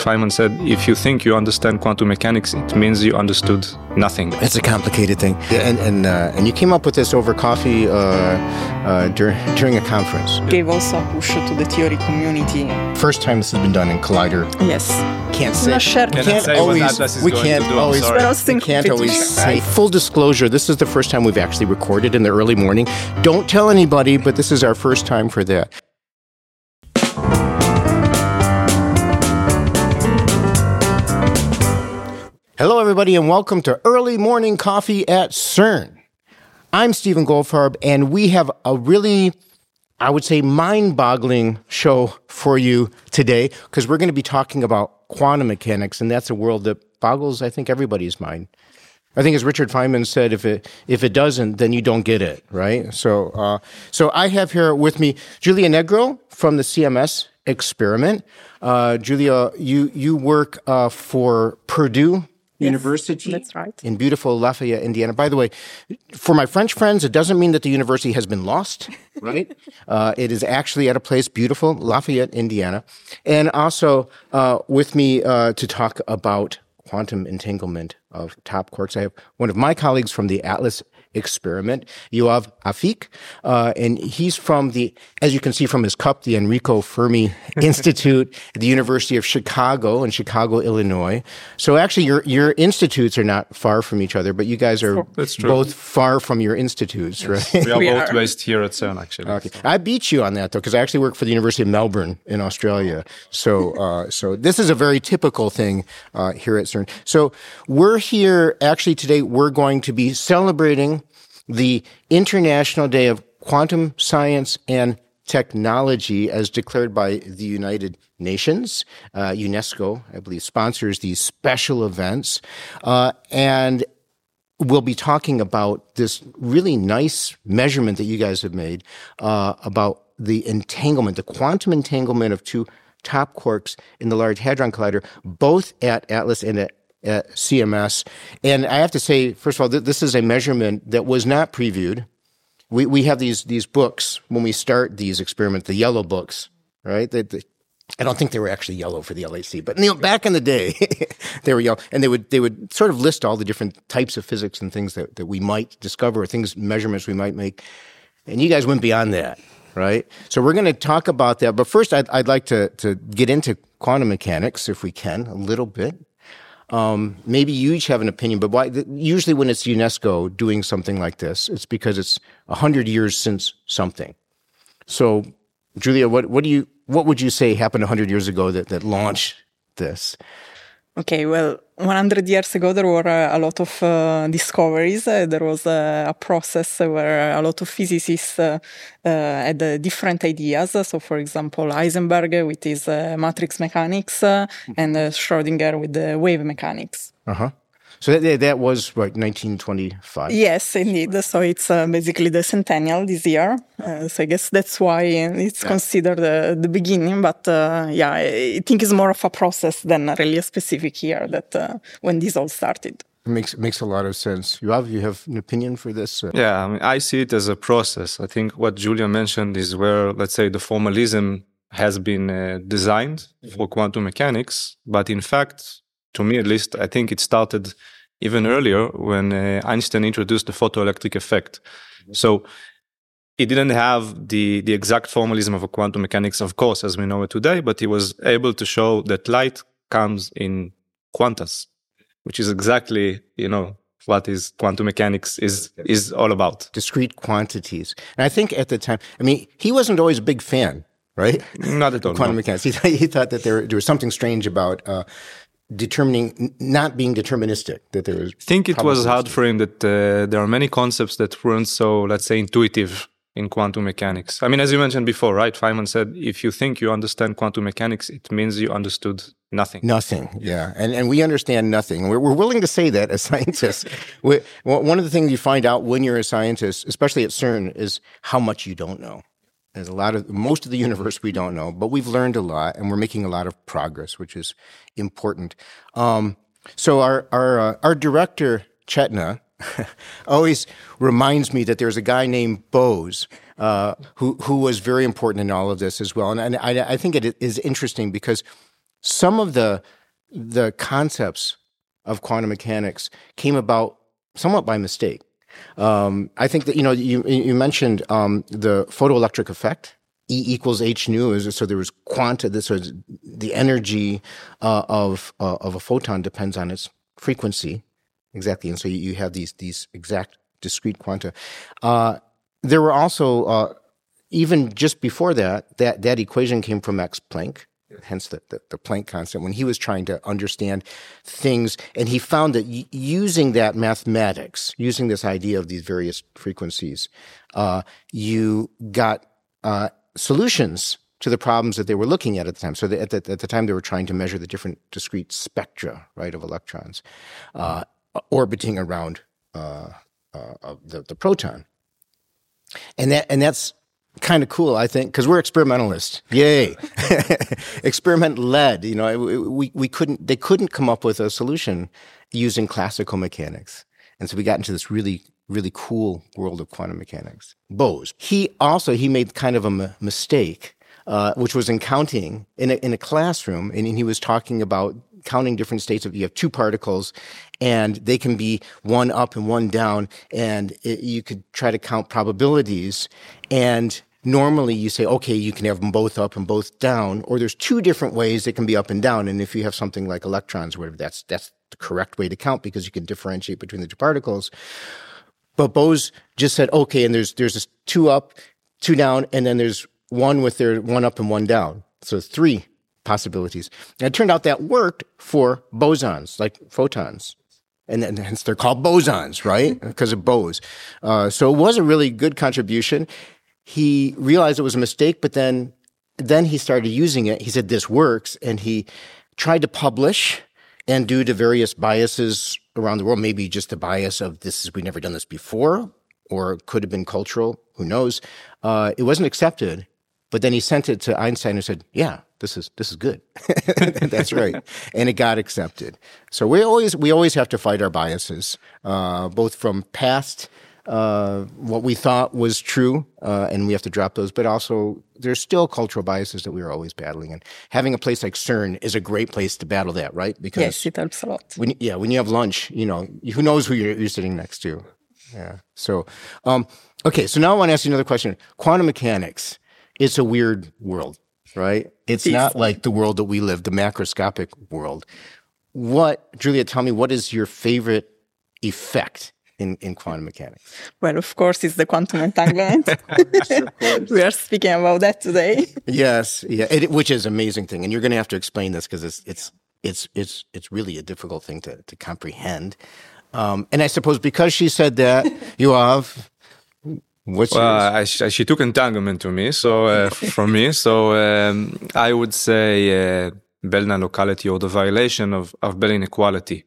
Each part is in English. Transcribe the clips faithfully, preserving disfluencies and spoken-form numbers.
Feynman said, if you think you understand quantum mechanics, it means you understood nothing. It's a complicated thing. And and uh, and you came up with this over coffee uh, uh, during, during a conference. Gave also a push to the theory community. First time this has been done in Collider. Yes. Can't say. Share. We can't always. We can't always. We can't always say. Full disclosure: this is the first time we've actually recorded in the early morning. Don't tell anybody, but this is our first time for that. Hello, everybody, and welcome to Early Morning Coffee at CERN. I'm Stephen Goldfarb, and we have a really, I would say, mind-boggling show for you today, because we're going to be talking about quantum mechanics, and that's a world that boggles, I think, everybody's mind. I think, as Richard Feynman said, if it if it doesn't, then you don't get it, right? So, uh, so I have here with me Julia Negro from the C M S experiment. Uh, Julia, you you work uh, for Purdue University. Yes, that's right. In beautiful Lafayette, Indiana. By the way, for my French friends, it doesn't mean that the university has been lost, right? uh, it is actually at a place, beautiful Lafayette, Indiana. And also uh, with me uh, to talk about quantum entanglement of top quarks, I have one of my colleagues from the ATLAS experiment, Yoav Afik, uh, and he's from the, as you can see from his cup, the Enrico Fermi Institute at the University of Chicago in Chicago, Illinois. So actually, your your institutes are not far from each other, but you guys are both far from your institutes, yes. Right? We are we both are. based here at CERN, actually. Okay. I beat you on that, though, because I actually work for the University of Melbourne in Australia. So, uh, so this is a very typical thing uh, here at CERN. So we're here, actually today, we're going to be celebrating the International Day of Quantum Science and Technology as declared by the United Nations. Uh, UNESCO, I believe, sponsors these special events. Uh, and we'll be talking about this really nice measurement that you guys have made uh, about the entanglement, the quantum entanglement of two top quarks in the Large Hadron Collider, both at ATLAS and at at C M S. And I have to say, first of all, th- this is a measurement that was not previewed. We we have these these books when we start these experiments, the yellow books, right? They, they, I don't think they were actually yellow for the L H C, but you know, back in the day, they were yellow. And they would they would sort of list all the different types of physics and things that, that we might discover, or things, measurements we might make. And you guys went beyond that, right? So we're going to talk about that. But first, I'd, I'd like to, to get into quantum mechanics, if we can, a little bit. Um, maybe you each have an opinion, but why? Usually when it's UNESCO doing something like this, it's because it's a hundred years since something. So, Julia, what, what do you, what would you say happened a hundred years ago that, that launched this? Okay, well, one hundred years ago, there were uh, a lot of uh, discoveries. Uh, there was uh, a process where a lot of physicists uh, uh, had uh, different ideas. So, for example, Heisenberg with his uh, matrix mechanics uh, and uh, Schrödinger with the wave mechanics. Uh-huh. So that, that was, what, nineteen twenty-five? Yes, indeed. So it's uh, basically the centennial this year. Uh, so I guess that's why it's yeah. considered uh, the beginning. But uh, yeah, I think it's more of a process than really a specific year that uh, when this all started. It makes makes a lot of sense. Yoav, you have an opinion for this? Yeah, I mean, I see it as a process. I think what Julia mentioned is where, let's say, the formalism has been uh, designed for quantum mechanics. But in fact, to me at least, I think it started even earlier when uh, Einstein introduced the photoelectric effect. So he didn't have the, the exact formalism of a quantum mechanics, of course, as we know it today, but he was able to show that light comes in quantas, which is exactly, you know, what is quantum mechanics is is all about. Discrete quantities. And I think at the time, I mean, he wasn't always a big fan, right? Not at all. Quantum no. mechanics. He, th- he thought that there, there was something strange about uh, determining, not being deterministic, that there was... I think it was hard for him that uh, there are many concepts that weren't so, let's say, intuitive in quantum mechanics. I mean, as you mentioned before, right? Feynman said, if you think you understand quantum mechanics, it means you understood nothing. Nothing, yeah. And and we understand nothing. We're, we're willing to say that as scientists. we, well, one of the things you find out when you're a scientist, especially at CERN, is how much you don't know. There's a lot of, most of the universe we don't know, but we've learned a lot and we're making a lot of progress, which is important. Um, so our, our, uh, our director, Chetna, always reminds me that there's a guy named Bose, uh, who, who was very important in all of this as well. And, and I, I think it is interesting because some of the the concepts of quantum mechanics came about somewhat by mistake. Um, I think that, you know, you, you mentioned um, the photoelectric effect. E equals h nu, is so there was quanta. This was the energy uh, of uh, of a photon depends on its frequency, exactly, and so you, you have these these exact discrete quanta. Uh, there were also uh, even just before that, that that equation came from Max Planck, hence the, the the Planck constant, when he was trying to understand things, and he found that y- using that mathematics, using this idea of these various frequencies, uh, you got uh, solutions to the problems that they were looking at at the time. So at the, at the time, they were trying to measure the different discrete spectra, right, of electrons uh, orbiting around uh, uh, of the, the proton, and that and that's kind of cool, I think, because we're experimentalists. Yay, experiment led. You know, we we couldn't they couldn't come up with a solution using classical mechanics, and so we got into this really. really cool world of quantum mechanics. Bose. He also, he made kind of a m- mistake, uh, which was in counting in a, in a classroom, and he was talking about counting different states of, you have two particles, and they can be one up and one down, and it, you could try to count probabilities, and normally you say, okay, you can have them both up and both down, or there's two different ways it can be up and down, and if you have something like electrons, whatever, that's, that's the correct way to count because you can differentiate between the two particles. But Bose just said, okay, and there's there's this two up, two down, and then there's one with their one up and one down. So three possibilities. And it turned out that worked for bosons, like photons. And, then, hence they're called bosons, right? Because of Bose. Uh, so it was a really good contribution. He realized it was a mistake, but then then he started using it. He said, this works. And he tried to publish, and due to various biases around the world, maybe just the bias of this is, we've never done this before, or it could have been cultural, who knows, uh, it wasn't accepted. But then he sent it to Einstein and said, yeah, this is this is good. That's right. And it got accepted. So we always we always have to fight our biases, uh, both from past uh, what we thought was true, uh, and we have to drop those, but also there's still cultural biases that we are always battling. And having a place like CERN is a great place to battle that, right? Because yes, it helps a lot. When, yeah, when you have lunch, you know, who knows who you're, you're sitting next to. Yeah. So, um, okay, so now I want to ask you another question. Quantum mechanics, it's a weird world, right? It's not like the world that we live, the macroscopic world. What, Julia, tell me, what is your favorite effect in, in quantum mechanics? Well, of course, it's the quantum entanglement. We are speaking about that today. Yes, yeah, it, which is an amazing thing. And you're going to have to explain this because it's, it's, it's, it's, it's really a difficult thing to, to comprehend. Um, and I suppose because she said that, Yoav, what's well, yours? I, she took entanglement to me, so uh, from me. So um, I would say uh, Bell non-locality, or the violation of, of Bell inequality.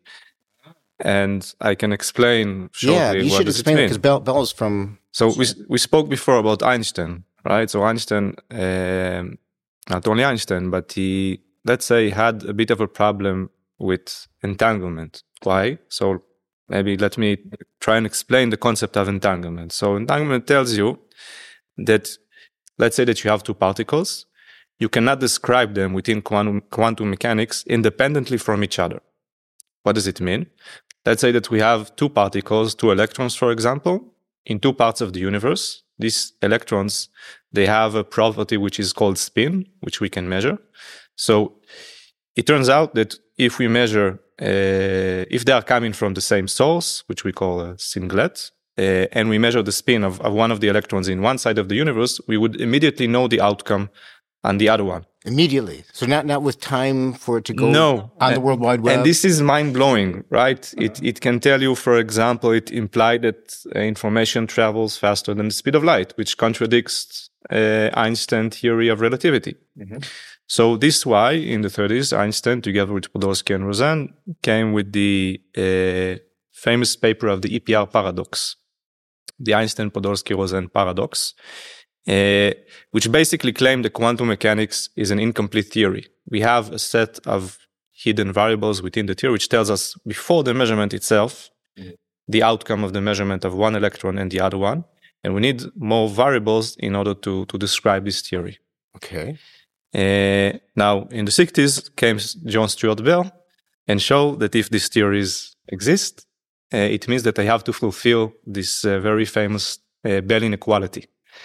And I can explain shortly yeah, you what should does explain it it mean. because Bell, Bell's from. So we we spoke before about Einstein, right? So Einstein, um not only Einstein, but he, let's say, had a bit of a problem with entanglement. Why? So maybe let me try and explain the concept of entanglement. So entanglement tells you that, let's say that you have two particles, you cannot describe them within quantum, quantum mechanics independently from each other. What does it mean? Let's say that we have two particles, two electrons, for example, in two parts of the universe. These electrons, they have a property which is called spin, which we can measure. So it turns out that if we measure, uh, if they are coming from the same source, which we call a singlet, uh, and we measure the spin of, of one of the electrons in one side of the universe, we would immediately know the outcome on the other one. Immediately. So not not with time for it to go no. on the World Wide Web. And this is mind-blowing, right? It it can tell you, for example, it implied that uh, information travels faster than the speed of light, which contradicts uh, Einstein's theory of relativity. Mm-hmm. So this is why, in the thirties, Einstein, together with Podolsky and Rosen, came with the uh, famous paper of the E P R paradox, the Einstein-Podolsky-Rosen paradox, Uh, which basically claimed that quantum mechanics is an incomplete theory. We have a set of hidden variables within the theory, which tells us before the measurement itself, mm-hmm. the outcome of the measurement of one electron and the other one. And we need more variables in order to, to describe this theory. Okay. Uh, now, in the sixties came John Stuart Bell and showed that if these theories exist, uh, it means that they have to fulfill this uh, very famous uh, Bell inequality.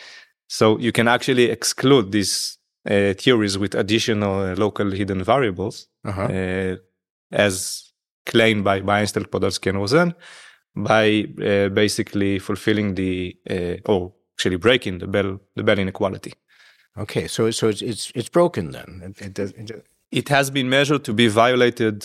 So you can actually exclude these uh, theories with additional uh, local hidden variables, Uh-huh. uh, as claimed by, by Einstein, Podolsky, and Rosen, by uh, basically fulfilling the, uh, or actually breaking the Bell, the Bell inequality. Okay, so so it's it's it's broken then. It, it does. It does. It has been measured to be violated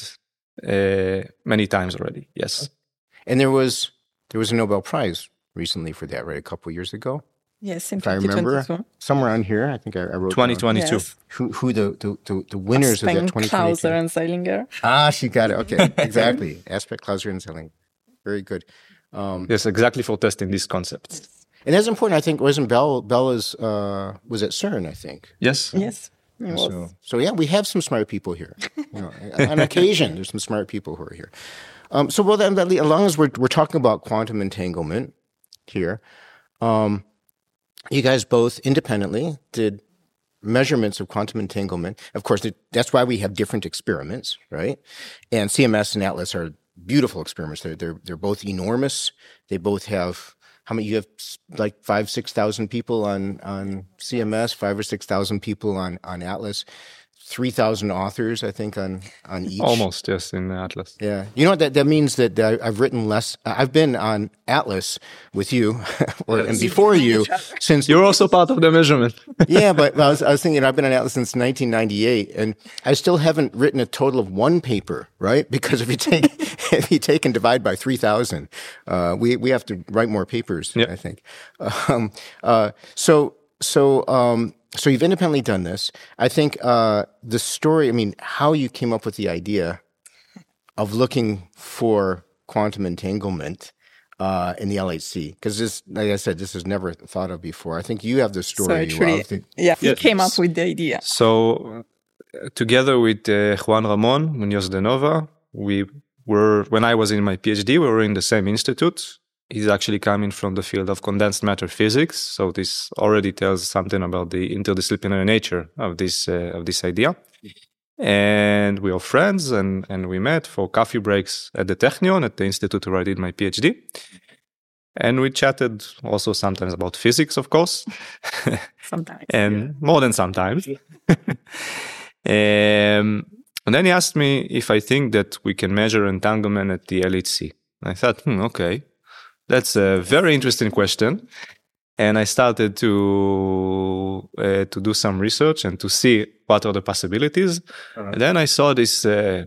uh, many times already. Yes. And there was there was a Nobel Prize recently for that, right? A couple of years ago, Yes, in if I remember, twenty twenty-two. somewhere on here. I think I, I wrote twenty down twenty-two. Yes. who who the the, the, the winners of that Aspen, twenty Clauser, twenty-two. and Zeilinger. Ah, she got it. Okay, exactly. Aspect, Clauser, and Zelling. Very good. Um, Yes, exactly for testing these concepts. and that's important. I think wasn't Bell Bella's uh, was at CERN, I think. Yes. Yes, it was. So, so yeah, we have some smart people here. You know, on occasion, there's some smart people who are here. Um, so, well, then, that, as long as we're we're talking about quantum entanglement here, um, you guys both independently did measurements of quantum entanglement. Of course, it, that's why we have different experiments, right? And C M S and ATLAS are beautiful experiments. They're they're they're both enormous. They both have. How many? You have like five, six thousand people on on C M S, five or six thousand people on on Atlas, three thousand authors, I think, on on each. Almost, yes, in Atlas. Yeah, you know what that that means that I, I've written less. I've been on Atlas with you, or and before you, since You're also part of the measurement. yeah, but I was, I was thinking I've been on Atlas since nineteen ninety-eight, and I still haven't written a total of one paper, right? Because if you take if you take and divide by three thousand, uh, we we have to write more papers. Yep. I think. Um, uh, so so um, so you've independently done this. I think uh, the story. I mean, how you came up with the idea of looking for quantum entanglement. Uh, in the L H C, because this, like I said, this was never thought of before. I think you have the So story. actually, of the, yeah, he Yes. came up with the idea. So, uh, together with uh, Juan Ramon Munoz de Nova, we were, when I was in my PhD, we were in the same institute. He's actually coming from the field of condensed matter physics. So this already tells something about the interdisciplinary nature of this, uh, of this idea. And we are friends, and, and we met for coffee breaks at the Technion, at the institute where I did my PhD. And we chatted also sometimes about physics, of course. Sometimes. and more than sometimes. um, and then he asked me if I think that we can measure entanglement at the L H C. I thought, hmm, okay, that's a very interesting question. And I started to uh, to do some research and to see what are the possibilities. Uh-huh. And then I saw this uh,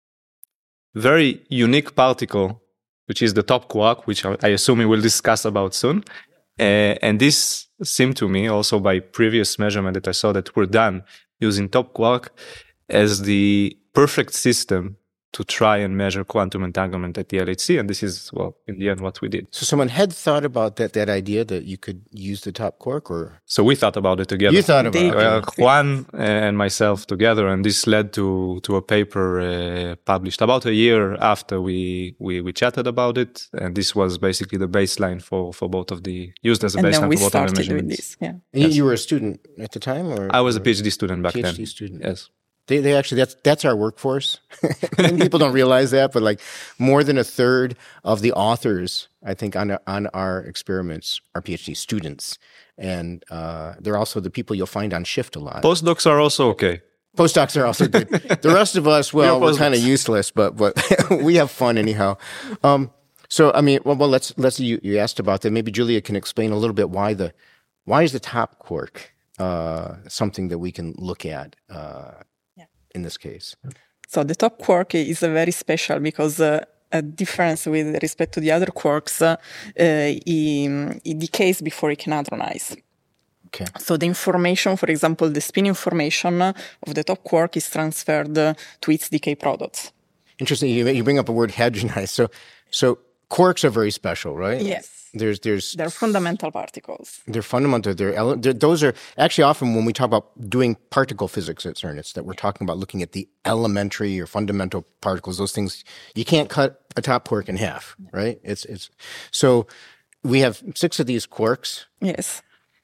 very unique particle, which is the top quark, which I assume we will discuss about soon. Uh, and this seemed to me, also by previous measurement that I saw that were done using top quark, as the perfect system to try and measure quantum entanglement at the L H C. And this is, well, in the end, what we did. So someone had thought about that that idea that you could use the top quark, or So we thought about it together. you thought about They- it. Uh, Juan and myself together, and this led to to a paper uh, published about a year after we, we we chatted about it, and this was basically the baseline for for both of the used as a And then baseline we for both of the started with measurements. this. Yeah. And you, you were a student at the time, or I was a or PhD student back PhD then. student. Yes. They they actually that's that's our workforce. Many people don't realize that, but like more than a third of the authors, I think, on on our experiments are PhD students, and uh, they're also the people you'll find on shift a lot. Postdocs are also okay. Postdocs are also good. The rest of us, well, You're we're kind of postdocs. useless, but but we have fun anyhow. Um, so I mean, well, well let's let's you, you asked about that. Maybe Julia can explain a little bit why the why is the top quark uh, something that we can look at uh, in this case. So the top quark is uh, very special because uh, a difference with respect to the other quarks, uh, uh, it, it decays before it can hadronize. Okay. So the information, for example, the spin information of the top quark is transferred uh, to its decay products. Interesting. You, you bring up a word hadronized. So so quarks are very special, right? Yes. There's there's They're fundamental particles. they're fundamental. They're, ele- they're those are actually often when we talk about doing particle physics at CERN, it's that we're talking about looking at the elementary or fundamental particles. Those things you can't cut a top quark in half, right? It's it's so we have six of these quarks. Yes.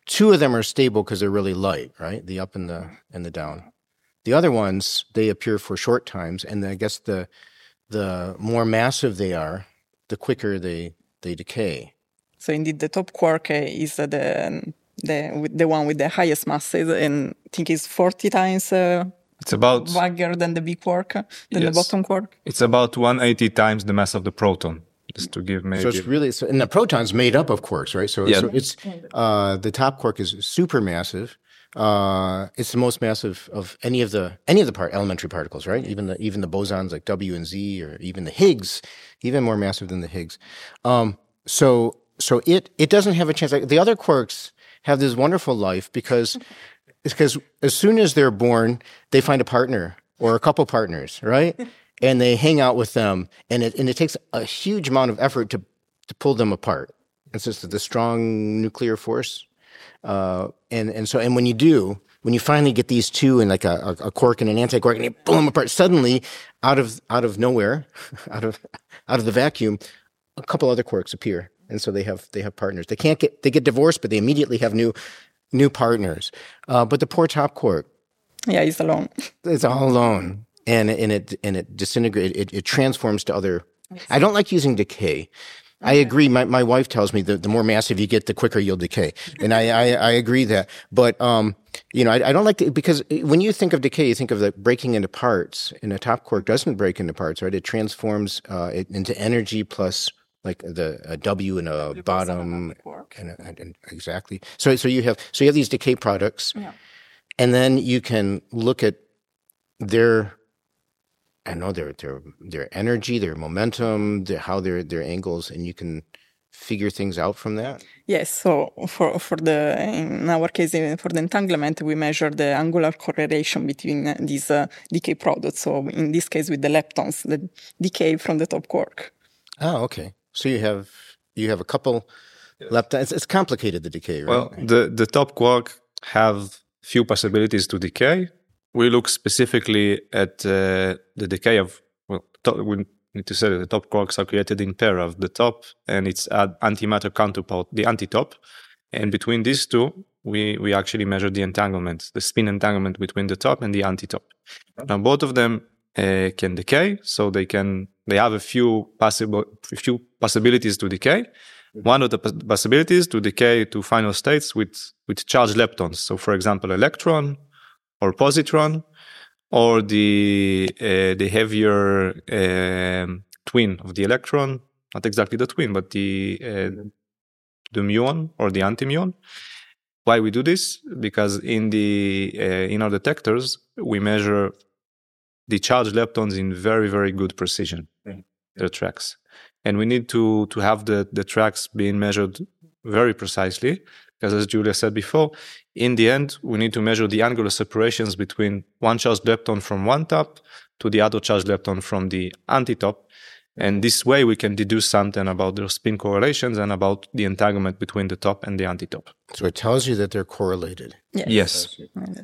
two of them are stable because they're really light, right? The up and the and the down. The other ones, they appear for short times, and I guess the the more massive they are, the quicker they they decay. So indeed, the top quark is the the the one with the highest masses, and I think is forty times uh, it's about bigger than the big quark, than yes. the bottom quark. It's about one hundred eighty times the mass of the proton. Just to give maybe. So it's really, so, and the proton's made up of quarks, right? So, yeah. so it's uh, the top quark is supermassive. Uh, it's the most massive of any of the any of the part elementary particles, right? Even the even the bosons like W and Z, or even the Higgs, even more massive than the Higgs. Um, so so it it doesn't have a chance. Like the other quarks have this wonderful life because it's because as soon as they're born, they find a partner or a couple partners, right? And they hang out with them, and it and it takes a huge amount of effort to to pull them apart. It's just the strong nuclear force, uh, and and so and when you do, when you finally get these two in like a, a quark and an antiquark, and you pull them apart, suddenly out of out of nowhere, out of out of the vacuum, a couple other quarks appear, and so they have they have partners. They can't get they get divorced, but they immediately have new new partners. Uh, but the poor top quark, yeah, he's alone. It's all alone. And and it and it disintegrates. It, it transforms to other. I don't like using decay. I agree. My my wife tells me that the more massive you get, the quicker you'll decay, and I I, I agree that. But um, you know, I, I don't like to, because when you think of decay, you think of the breaking into parts. And a top quark doesn't break into parts, right? It transforms uh, it into energy plus like the a W and a w bottom, and, and, and exactly. So so you have so you have these decay products, yeah. And then you can look at their. I know their their their energy, their momentum, their, how their their angles, and you can figure things out from that. Yes. So for for the in our case for the entanglement, we measure the angular correlation between these uh, decay products. So in this case, with the leptons, the decay from the top quark. Oh, okay. So you have you have a couple yes. leptons. It's, it's complicated, the decay, right? Well, the the top quark have few possibilities to decay. We look specifically at uh, the decay of, well, to, we need to say that the top quarks are created in pair of the top and its antimatter counterpart, the antitop. And between these two, we, we actually measure the entanglement, the spin entanglement between the top and the antitop. Now, both of them uh, can decay, so they can they have a few possible a few possibilities to decay. One of the possibilities to decay to final states with, with charged leptons. So, for example, electron, or positron, or the uh, the heavier uh, twin of the electron, not exactly the twin, but the uh, the muon or the antimuon. Why we do this? Because in the uh, in our detectors we measure the charged leptons in very very good precision, yeah. Their tracks, and we need to to have the the tracks being measured very precisely. Because as Julia said before, in the end, we need to measure the angular separations between one charged lepton from one top to the other charged lepton from the antitop. And this way we can deduce something about their spin correlations and about the entanglement between the top and the antitop. So it tells you that they're correlated. Yes. Yes.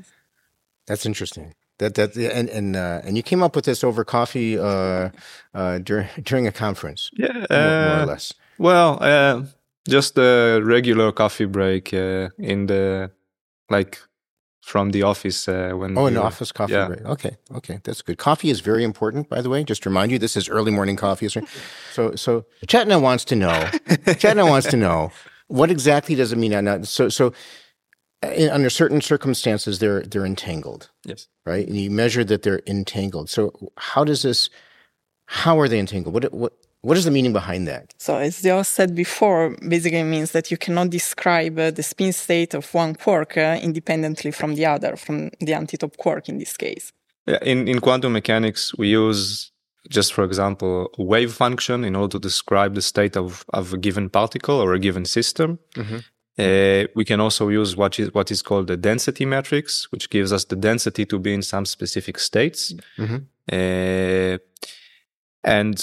That's interesting. That that and and uh, and you came up with this over coffee uh, uh, during during a conference. Yeah, more, uh, more or less. Well, uh, just a regular coffee break uh, in the, like, from the office. Uh, when oh, an were, office coffee yeah. break. Okay, okay, that's good. Coffee is very important, by the way. Just to remind you, this is early morning coffee. So, so Chetna wants to know. Chetna wants to know what exactly does it mean? So, so in, under certain circumstances, they're they're entangled. Yes. Right, and you measure that they're entangled. So, how does this? How are they entangled? What what? What is the meaning behind that? So as Dio said before, basically means that you cannot describe uh, the spin state of one quark uh, independently from the other, from the antitop quark in this case. Yeah, in, in quantum mechanics, we use, just for example, a wave function in order to describe the state of, of a given particle or a given system. Mm-hmm. Uh, we can also use what is what is called the density matrix, which gives us the density to be in some specific states. Mm-hmm. Uh, and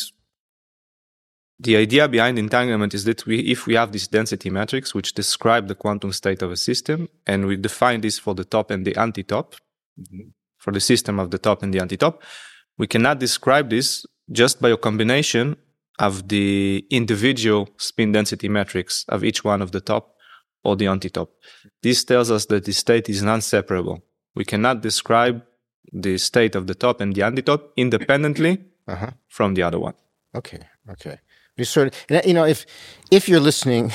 the idea behind entanglement is that we, if we have this density matrix, which describe the quantum state of a system, and we define this for the top and the antitop, mm-hmm. for the system of the top and the antitop, we cannot describe this just by a combination of the individual spin density matrix of each one of the top or the antitop. This tells us that the state is non-separable. We cannot describe the state of the top and the antitop independently uh-huh. from the other one. Okay, okay. You sort of, you know, if if you're listening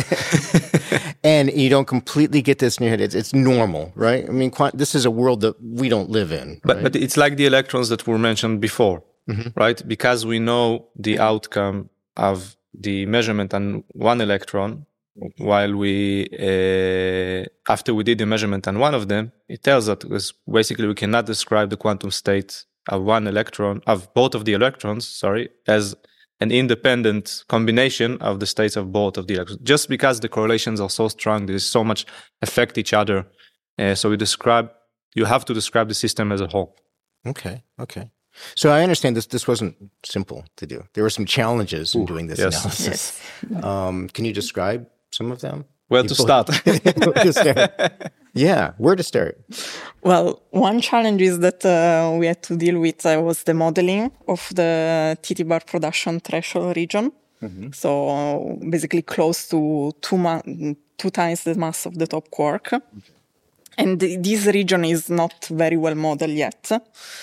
and you don't completely get this in your head, it's, it's normal, right? I mean, quant- this is a world that we don't live in. But right? but it's like the electrons that were mentioned before, mm-hmm. right? Because we know the outcome of the measurement on one electron, while we uh, after we did the measurement on one of them, it tells us basically we cannot describe the quantum state of one electron of both of the electrons, sorry, as an independent combination of the states of both of the electrons. Just because the correlations are so strong, there's so much affect each other. Uh, so we describe, you have to describe the system as a whole. Okay, okay. So I understand this this wasn't simple to do. There were some challenges in Ooh, doing this yes. analysis. Yes. Um, can you describe some of them? Where to start? Where to start? Yeah, where to start? Well, one challenge is that uh, we had to deal with uh, was the modeling of the T T bar production threshold region. Mm-hmm. So uh, basically close to two, ma- two times the mass of the top quark. Okay. And th- this region is not very well modeled yet.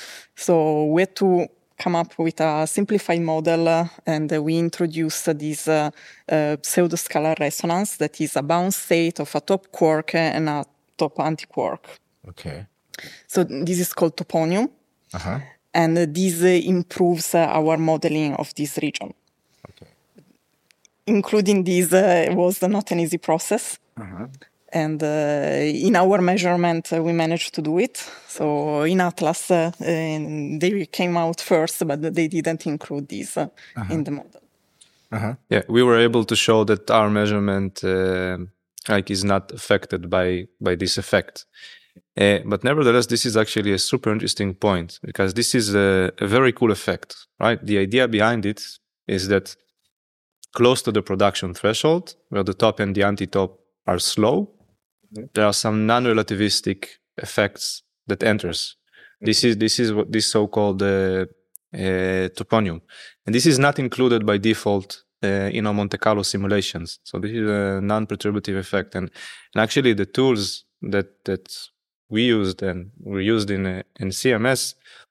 So we had to come up with a simplified model uh, and uh, we introduced uh, this uh, uh, pseudo-scalar resonance that is a bound state of a top quark and a top anti-quark. Okay. So this is called toponium. Uh-huh. And uh, this uh, improves uh, our modeling of this region. Okay. Including this uh, was not an easy process. Uh-huh. And uh, in our measurement, uh, we managed to do it. So in Atlas, uh, they came out first, but they didn't include this uh, uh-huh. in the model. Uh-huh. Yeah, we were able to show that our measurement uh, like is not affected by by this effect. Uh, but nevertheless, this is actually a super interesting point because this is a, a very cool effect, right? The idea behind it is that close to the production threshold, where the top and the anti-top are slow, there are some non-relativistic effects that enters. This is this is what this so-called uh, uh, toponium, and this is not included by default uh, in our Monte Carlo simulations. So this is a non-perturbative effect, and, and actually the tools that that we used and were used in uh, in C M S,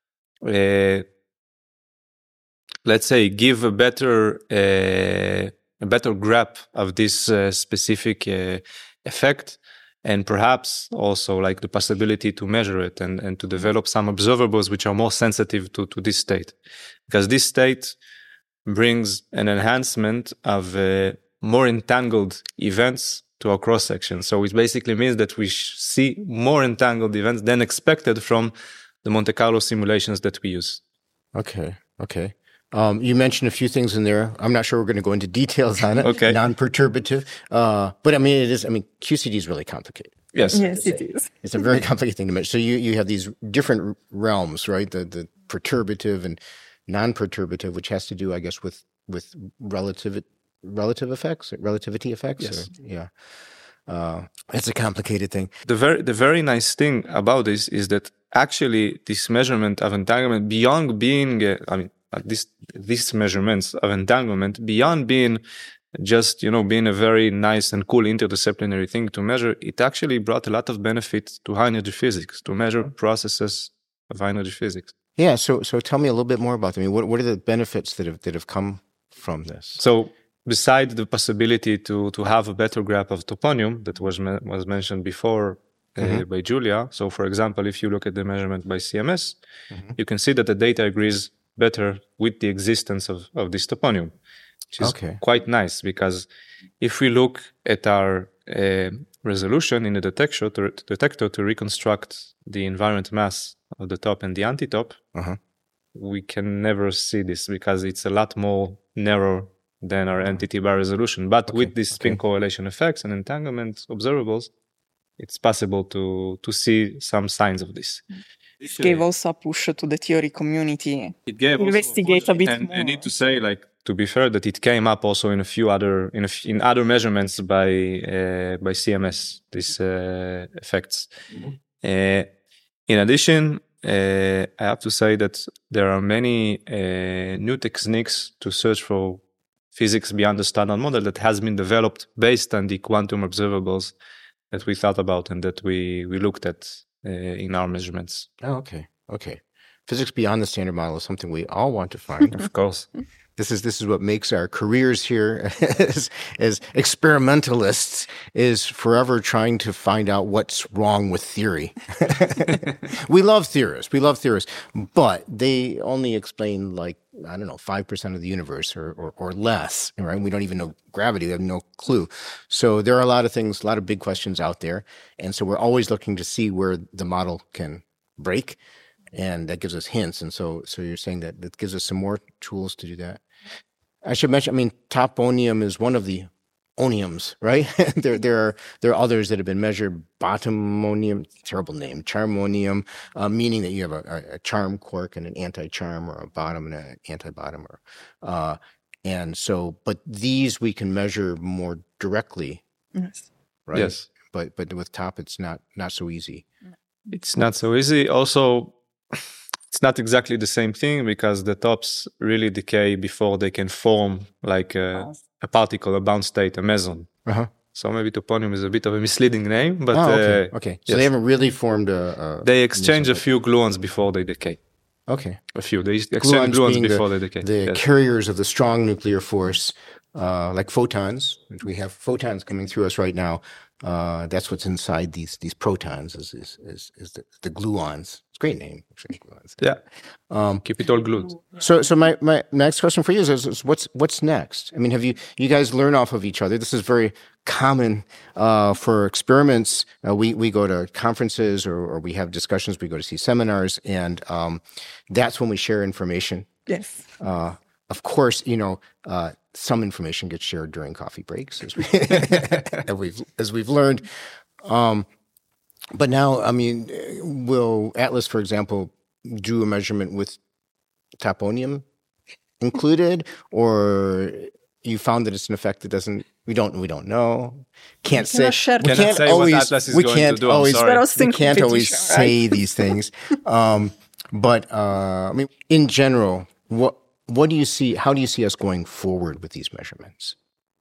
uh, let's say, give a better uh, a better grasp of this uh, specific uh, effect. And perhaps also like the possibility to measure it and, and to develop some observables which are more sensitive to, to this state. Because this state brings an enhancement of uh, more entangled events to our cross-section. So it basically means that we sh- see more entangled events than expected from the Monte Carlo simulations that we use. Okay, okay. Um, you mentioned a few things in there. I'm not sure we're going to go into details on it. Okay. Non-perturbative. Uh, but I mean, it is, I mean, Q C D is really complicated. Yes. Yes, it is. It's a very complicated thing to measure. So you, you have these different realms, right? The, the perturbative and non-perturbative, which has to do, I guess, with, with relative, relative effects, relativity effects. Yes. Or, yeah. Uh, it's a complicated thing. The very, the very nice thing about this is that actually this measurement of entanglement beyond being, uh, I mean, This, these measurements of entanglement, beyond being just, you know, being a very nice and cool interdisciplinary thing to measure, it actually brought a lot of benefit to high energy physics, to measure processes of high energy physics. Yeah, so so tell me a little bit more about them. I mean, what, what are the benefits that have that have come from this? So besides the possibility to, to have a better graph of toponium that was me- was mentioned before uh, mm-hmm. by Julia, so for example, if you look at the measurement by C M S, mm-hmm. you can see that the data agrees better with the existence of, of this toponium, which is okay. quite nice because if we look at our uh, resolution in the detector to, detector to reconstruct the invariant mass of the top and the anti-top, uh-huh. we can never see this because it's a lot more narrow than our entity bar resolution. But okay. with these spin okay. correlation effects and entanglement observables, it's possible to, to see some signs of this. It gave also a push to the theory community. It gave investigate a, a bit and, more. I need to say, like, to be fair, that it came up also in a few other in a f- in other measurements by uh, by C M S. These uh, effects. Mm-hmm. Uh, in addition, uh, I have to say that there are many uh, new techniques to search for physics beyond the standard model that has been developed based on the quantum observables that we thought about and that we, we looked at uh, in our measurements. Oh, okay. Okay. Physics beyond the standard model is something we all want to find. Of course. This is this is what makes our careers here as, as experimentalists, is forever trying to find out what's wrong with theory. We love theorists. We love theorists, but they only explain like, I don't know, five percent of the universe or, or, or less, right? We don't even know gravity. We have no clue. So there are a lot of things, a lot of big questions out there. And so we're always looking to see where the model can break. And that gives us hints. And so so you're saying that that gives us some more tools to do that. I should mention, I mean, toponium is one of the oniums, right? there there are there are others that have been measured. Bottomonium, terrible name, charmonium, uh, meaning that you have a, a charm quark and an anti-charm, or a bottom and an anti-bottom. Or, uh, and so, but these we can measure more directly, Yes. Right? Yes. But but with top, it's not not so easy. It's not so easy. Also, it's not exactly the same thing because the tops really decay before they can form like a, a particle, a bound state, a meson. Uh-huh. So maybe toponium is a bit of a misleading name, but oh, okay. Uh, okay. So yes. they haven't really formed a. a they exchange a few gluons before they decay. Okay. A few. They exchange gluons, gluons before the, they decay. The yes. carriers of the strong nuclear force, uh, like photons. We have photons coming through us right now. Uh, that's what's inside these these protons is is is, is the, the gluons. It's a great name, actually. Gluons. Yeah. Um, Keep it all glued. So so my, my next question for you is, is, is what's what's next? I mean, have you you guys learn off of each other? This is very common uh, for experiments. Uh, we we go to conferences or, or we have discussions. We go to see seminars, and um, that's when we share information. Yes. Uh, of course, you know. Uh, Some information gets shared during coffee breaks, as, we, as we've as we've learned. Um, but now, I mean, will Atlas, for example, do a measurement with toponium included, or you found that it's an effect that doesn't? We don't. We don't know. Can't say. We can't say always. What Atlas is we going can't to do. always. We can't always say these things. Um, but uh, I mean, in general, what? What do you see? How do you see us going forward with these measurements?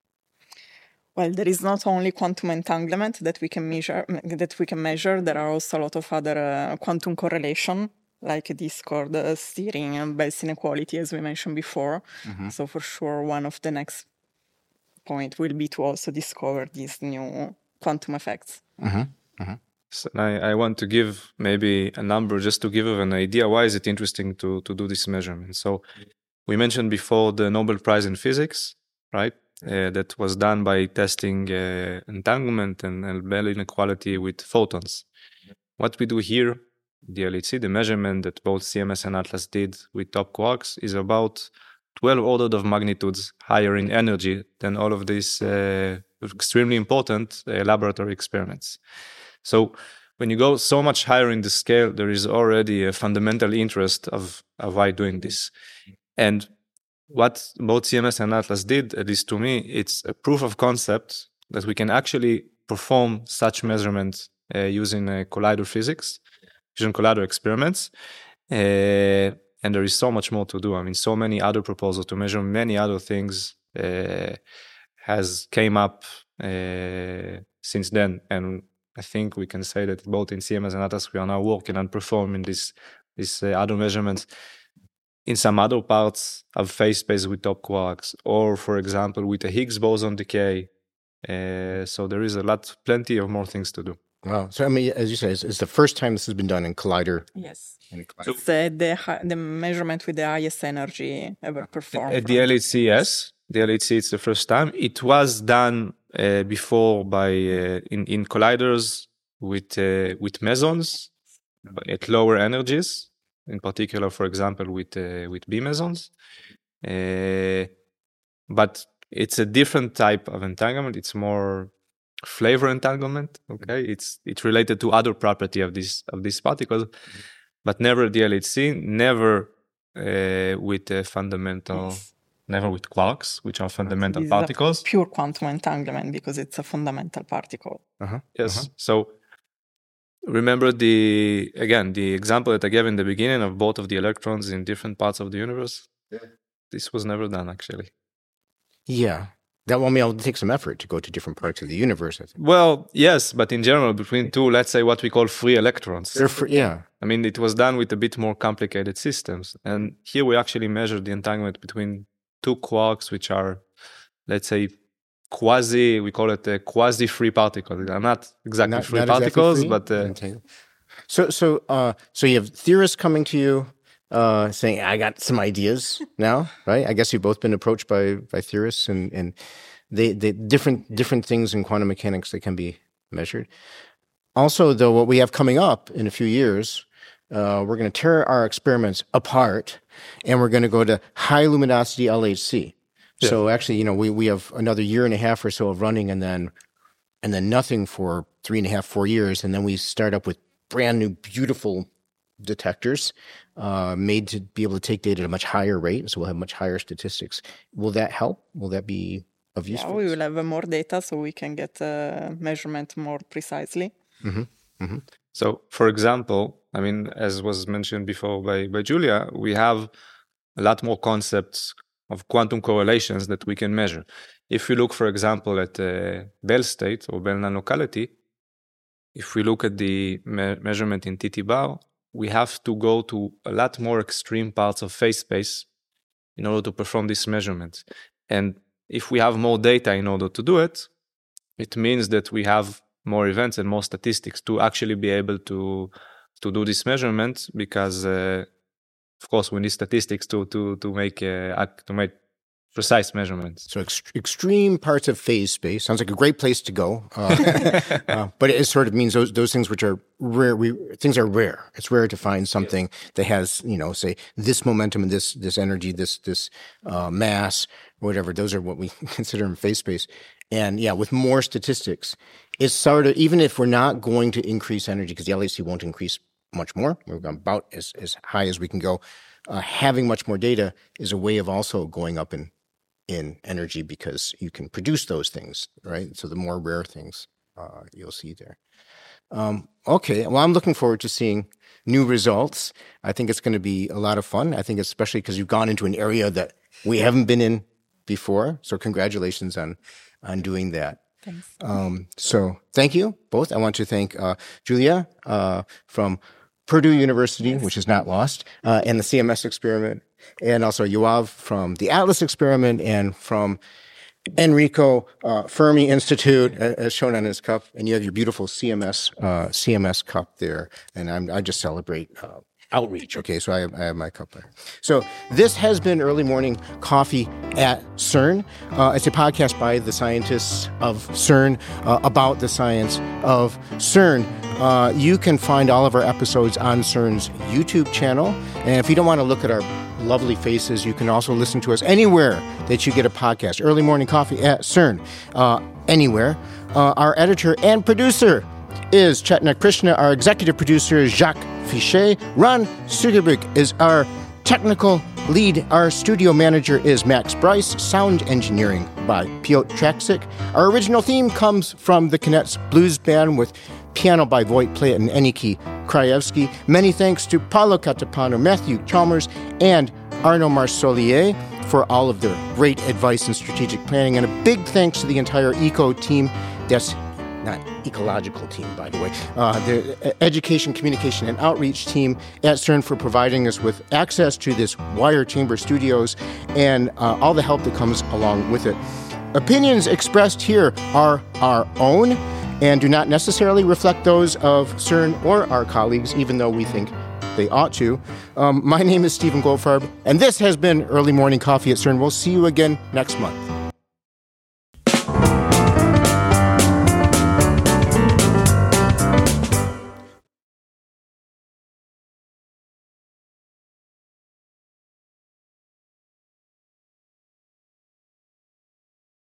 Well, there is not only quantum entanglement that we can measure. That we can measure. There are also a lot of other uh, quantum correlation, like Discord uh, steering and Bell's inequality, as we mentioned before. Mm-hmm. So for sure, one of the next point will be to also discover these new quantum effects. Mm-hmm. Mm-hmm. So I, I want to give maybe a number just to give an idea. Why is it interesting to to do this measurement? So. We mentioned before the Nobel Prize in Physics, right? Uh, that was done by testing uh, entanglement and, and Bell inequality with photons. What we do here, the L H C, the measurement that both C M S and Atlas did with top quarks, is about twelve orders of magnitudes higher in energy than all of these uh, extremely important uh, laboratory experiments. So when you go so much higher in the scale, there is already a fundamental interest of, of why doing this. And what both C M S and Atlas did, at least to me, it's a proof of concept that we can actually perform such measurements uh, using uh, collider physics, fusion collider experiments. Uh, and there is so much more to do. I mean, so many other proposals to measure many other things uh, has came up uh, since then. And I think we can say that both in C M S and Atlas, we are now working on performing these these uh, other measurements in some other parts of phase space with top quarks, or for example, with a Higgs boson decay. Uh, so there is a lot, plenty of more things to do. Wow. So, I mean, as you say, it's, it's the first time this has been done in collider. Yes. In collider. So it's uh, the, the measurement with the highest energy ever performed. At the L H C, yes. The L H C, it's the first time. It was done uh, before by uh, in, in colliders with, uh, with mesons at lower energies. In particular, for example, with uh, with B mesons, uh, but it's a different type of entanglement. It's more flavor entanglement. Okay, it's it's related to other property of this of these particles, mm-hmm. but never the L H C, never uh, with a fundamental, yes. never with quarks, which are fundamental this particles. Is a pure quantum entanglement because it's a fundamental particle. Uh-huh. Yes, uh-huh. so. Remember the, again, the example that I gave in the beginning of both of the electrons in different parts of the universe? Yeah. This was never done, actually. Yeah. That will mean it'll take some effort to go to different parts of the universe, I think. Well, yes, but in general, between two, let's say what we call free electrons. They're free, yeah. I mean, it was done with a bit more complicated systems. And here we actually measure the entanglement between two quarks, which are, let's say, quasi, we call it a quasi-free particles. They're not exactly Not, free not particles, exactly free. but... Uh, so, so, uh, so you have theorists coming to you, uh, saying, I got some ideas now, right? I guess you've both been approached by, by theorists and, and they, they, different, different things in quantum mechanics that can be measured. Also, though, what we have coming up in a few years, uh, we're going to tear our experiments apart and we're going to go to high luminosity L H C. Yeah. So actually, you know, we, we have another year and a half or so of running and then, and then nothing for three and a half, four years. And then we start up with brand new, beautiful detectors uh, made to be able to take data at a much higher rate. So we'll have much higher statistics. Will that help? Will that be of use? Yeah, we will have more data so we can get uh, measurement more precisely. Mm-hmm. Mm-hmm. So, for example, I mean, as was mentioned before by, by Julia, we have a lot more concepts of quantum correlations that we can measure. If we look, for example, at uh, Bell state or Bell non-locality, if we look at the me- measurement in T T bar, we have to go to a lot more extreme parts of phase space in order to perform this measurement. And if we have more data in order to do it, it means that we have more events and more statistics to actually be able to to do this measurement because, uh, of course, we need statistics to to to make uh, to make precise measurements. So ex- extreme parts of phase space sounds like a great place to go, uh, uh, but it sort of means those those things which are rare. We things are rare. It's rare to find something yeah. that has, you know, say this momentum and this this energy, this this uh, mass, or whatever. Those are what we consider in phase space. And yeah, with more statistics, it's sort of, even if we're not going to increase energy because the L H C won't increase much more, we're about as as high as we can go. Uh, having much more data is a way of also going up in. in energy because you can produce those things, right? So the more rare things uh, you'll see there. Um, okay, well, I'm looking forward to seeing new results. I think it's going to be a lot of fun. I think especially because you've gone into an area that we haven't been in before. So congratulations on on doing that. Thanks. Um, so thank you both. I want to thank uh, Julia uh, from Purdue University, yes. which is not lost, uh, and the C M S experiment. And also Yoav from the Atlas experiment and from Enrico uh, Fermi Institute, as shown on his cup. And you have your beautiful C M S uh, C M S cup there. And I'm, I just celebrate uh, outreach. Okay, so I have, I have my cup there. So this has been Early Morning Coffee at CERN. Uh, it's a podcast by the scientists of CERN uh, about the science of CERN. Uh, you can find all of our episodes on CERN's YouTube channel. And if you don't want to look at our lovely faces, you can also listen to us anywhere that you get a podcast. Early Morning Coffee at CERN. Uh, anywhere. Uh, our editor and producer is Chetna Krishna. Our executive producer is Jacques Fichet. Ron Sugerbrück is our technical lead. Our studio manager is Max Bryce. Sound engineering by Piotr Traksik. Our original theme comes from the Knetz Blues Band with piano by Wojt Playa and Eniki Krajewski. Many thanks to Paolo Catapano, Matthew Chalmers, and Arnaud Marsolier for all of their great advice and strategic planning. And a big thanks to the entire ECO team. That's not ecological team, by the way. Uh, the education, communication, and outreach team at CERN for providing us with access to this wire chamber studios and uh, all the help that comes along with it. Opinions expressed here are our own and do not necessarily reflect those of CERN or our colleagues, even though we think they ought to. Um, my name is Stephen Goldfarb, and this has been Early Morning Coffee at CERN. We'll see you again next month.